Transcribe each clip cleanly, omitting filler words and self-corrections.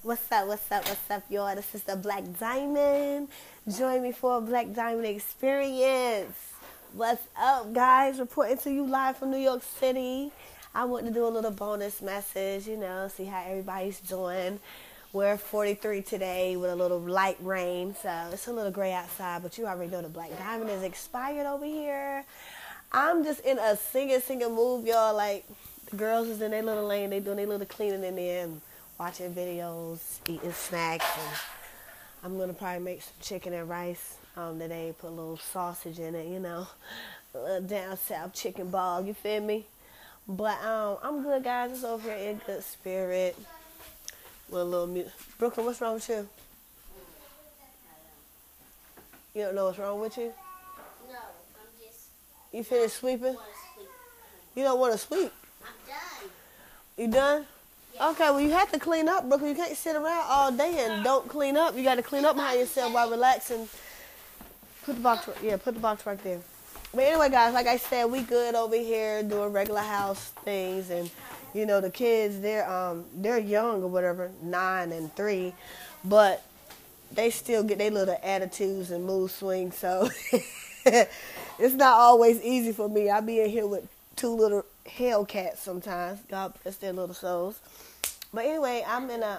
What's up, y'all? This is the Black Diamond. Join me for a Black Diamond experience. What's up, guys? Reporting to you live from New York City. I want to do a little bonus message, see how everybody's doing. We're 43 today with a little light rain, so it's a little gray outside, but you already know the Black Diamond is expired over here. I'm just in a singing mood, y'all. Like, the girls is in their little lane, they doing their little cleaning in there and watching videos, eating snacks, and I'm going to probably make some chicken and rice today, put a little sausage in it, a little down south chicken ball, you feel me? But I'm good, guys. It's over here in good spirit. With a little music. Brooklyn, what's wrong with you? You don't know what's wrong with you? No, I'm just... You finished sweeping? You don't want to sweep? I'm done. You done? Yeah. Okay, well, you have to clean up, Brooklyn. You can't sit around all day and don't clean up. You got to clean up behind yourself while relaxing. Put the box right there. But anyway, guys, like I said, we good over here doing regular house things, and the kids, they're young or whatever, 9 and 3, but they still get their little attitudes and mood swings. So it's not always easy for me. I be in here with 2 little Hellcats sometimes. God bless their little souls. But anyway, I'm in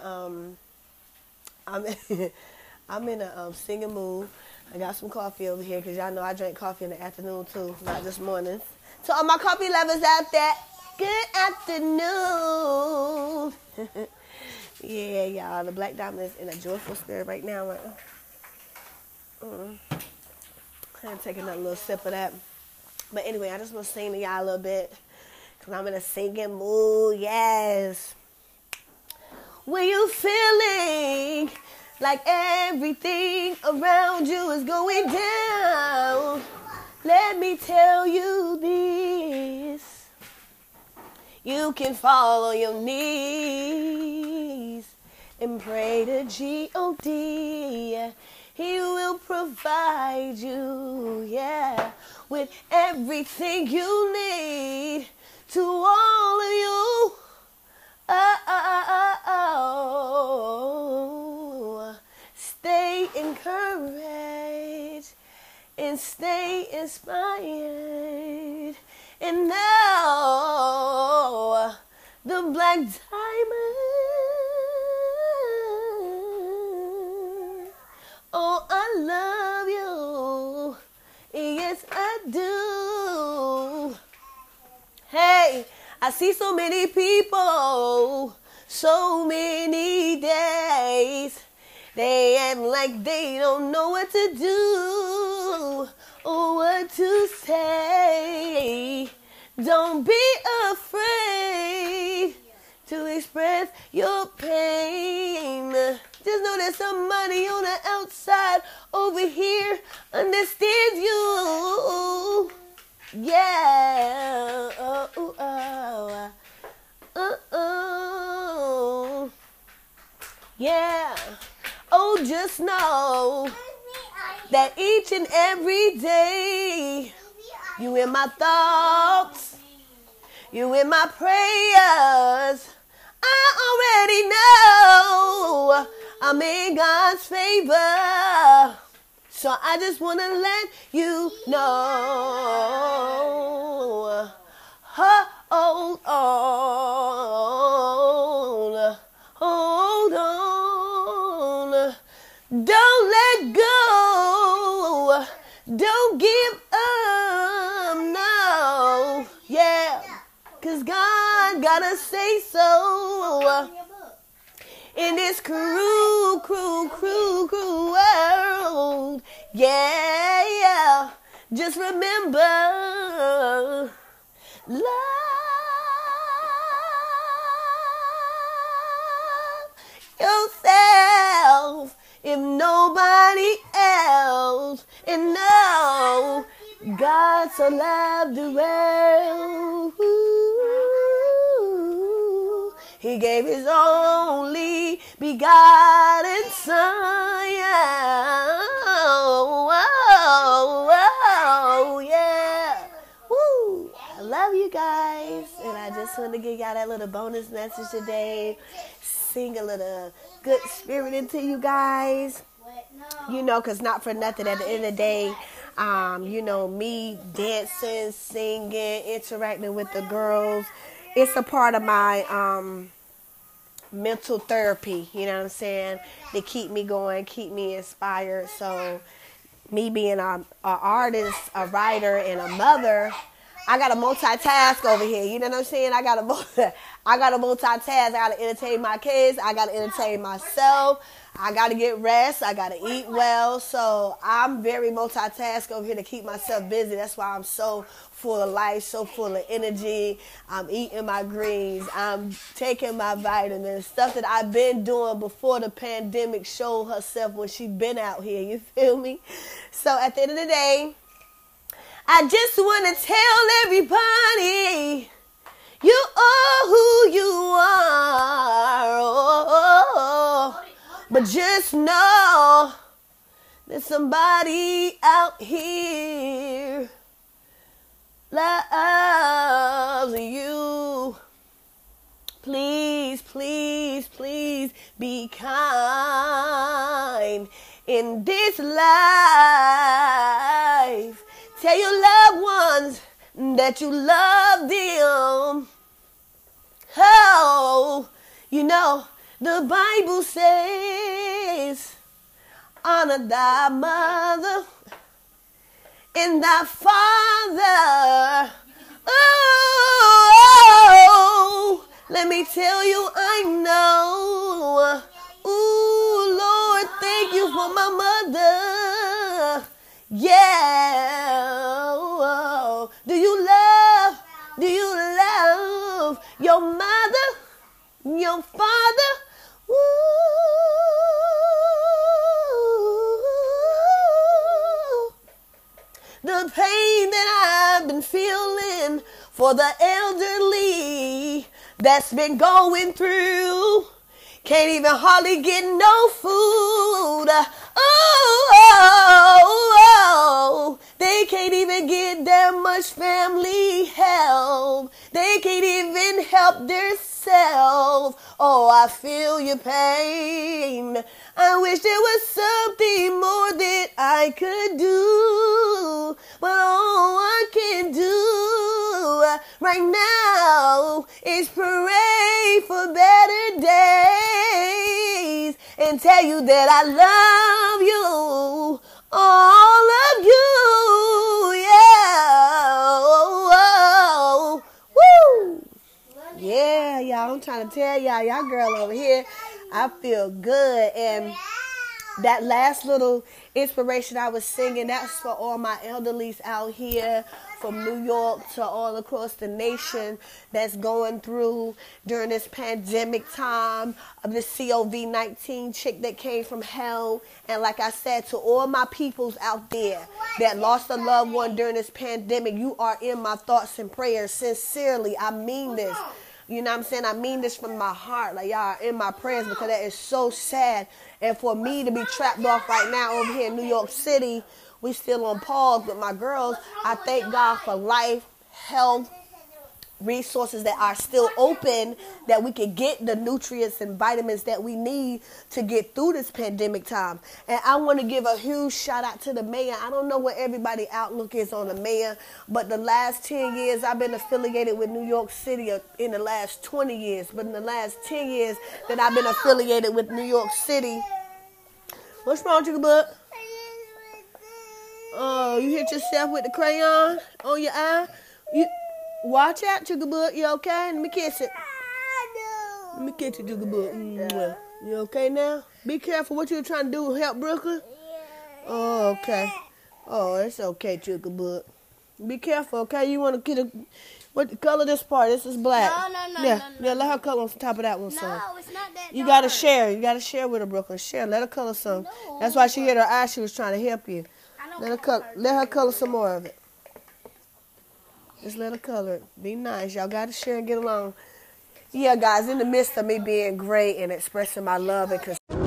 a singing mood. I got some coffee over here because y'all know I drink coffee in the afternoon too, not just mornings. So all my coffee lovers out there, good afternoon. Yeah, y'all, the Black Diamond is in a joyful spirit right now. I'm taking another little sip of that. But anyway, I just want to sing to y'all a little bit because I'm in a singing mood, yes. When you feeling like everything around you is going down, let me tell you this. You can fall on your knees and pray to G.O.D. He will provide you, with everything you need to all of you. Stay encouraged and stay inspired. And now, the Black Diamond. Oh, I love you. Yes, I do. Hey, I see so many people, so many days. They act like they don't know what to do or what to say. Don't be afraid to express your pain. Just know there's somebody on the outside over here understands you. Yeah. Yeah. Oh, just know that each and every day you in my thoughts, you in my prayers. I already know I'm in God's favor. So I just want to let you know. Hold on. Hold on. Don't let go. Don't give up. No. Yeah. Because God got to say so. In this cruel world. Yeah. Just remember, love yourself if nobody else. And know God so loved the world. He gave his only begotten Son. Yeah. Woo. I love you guys. And I just want to give y'all that little bonus message today. Sing a little good spirit into you guys. You know, because not for nothing, at the end of the day, you know, me dancing, singing, interacting with the girls, it's a part of my mental therapy, you know what I'm saying, to keep me going, keep me inspired. So me being a artist, a writer, and a mother, I got to multitask over here. You know what I'm saying? I got to multitask. I got to entertain my kids. I got to entertain myself. I got to get rest. I got to eat well. So I'm very multitask over here to keep myself busy. That's why I'm so full of life, so full of energy. I'm eating my greens. I'm taking my vitamins, stuff that I've been doing before the pandemic showed herself when she been out here. You feel me? So at the end of the day, I just want to tell everybody, you are who you are. Oh, but just know that somebody out here loves you. Please, please, please be kind in this life. Tell your loved ones that you love them. Oh, you know, the Bible says, honor thy mother and thy father. Oh, let me tell you, I know. Ooh, Lord, thank you for my mother. Yeah. Do you love your mother, your father? Ooh. The pain that I've been feeling for the elderly that's been going through, can't even hardly get no food. Oh, they can't even get that much family help. They can't even help themselves. Oh, I feel your pain. I wish there was something more that I could do. But all I can do right now is pray for better days and tell you that I love you, all of you, yeah. Woo! Yeah, y'all, I'm trying to tell y'all girl over here, I feel good. And that last little inspiration I was singing, that's for all my elderlies out here from New York to all across the nation that's going through during this pandemic time of this COVID-19 chick that came from hell. And like I said, to all my peoples out there that lost a loved one during this pandemic, you are in my thoughts and prayers. Sincerely, I mean this. You know what I'm saying? I mean this from my heart. Like, y'all are in my prayers, because that is so sad. And for me to be trapped off right now over here in New York City, we still on pause with my girls. I thank God for life, health, resources that are still open, that we can get the nutrients and vitamins that we need to get through this pandemic time. And I want to give a huge shout out to the mayor. I don't know what everybody's outlook is on the mayor, but the last 10 years I've been affiliated with New York City, in the last 20 years, but in the last 10 years that I've been affiliated with New York City. What's wrong, Chicken Butt? Oh, you hit yourself with the crayon on your eye? Watch out, Sugar Butt. You okay? Let me kiss it. Let me kiss it, Sugar Butt. You okay now? Be careful. What you trying to do? Help Brooklyn? Oh, okay. Oh, it's okay, Sugar Butt. Be careful, okay? You want to get what color this part? This is black. No. Yeah, let her color on top of that one, son. No, it's not that. You gotta share. You gotta share with her, Brooklyn. Share. Let her color some. No. That's why she hit her eye. She was trying to help you. Let her color some more of it. Just let her color it. Be nice. Y'all got to share and get along. Yeah, guys, in the midst of me being great and expressing my love and